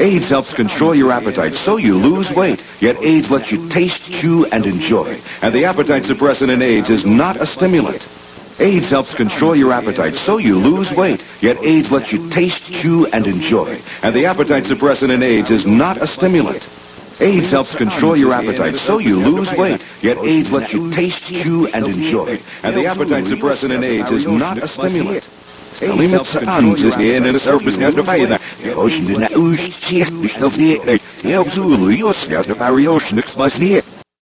AIDS helps control your appetite so you lose weight, yet AIDS lets you taste, chew, and enjoy. And the appetite suppressant in AIDS is not a stimulant. AIDS helps control your appetite so you lose weight, yet AIDS lets you taste, chew, and enjoy. And the appetite suppressant in AIDS is not a stimulant. AIDS helps control your appetite so you lose weight, yet AIDS lets you taste, chew, and enjoy. And the appetite suppressant in AIDS is not a stimulant. Alleen met z'n aanzien en de service naar de bijna. De ocean de na ocean, dus dat niet. Heel zo, Jos, ja, de variation, niks maar niet.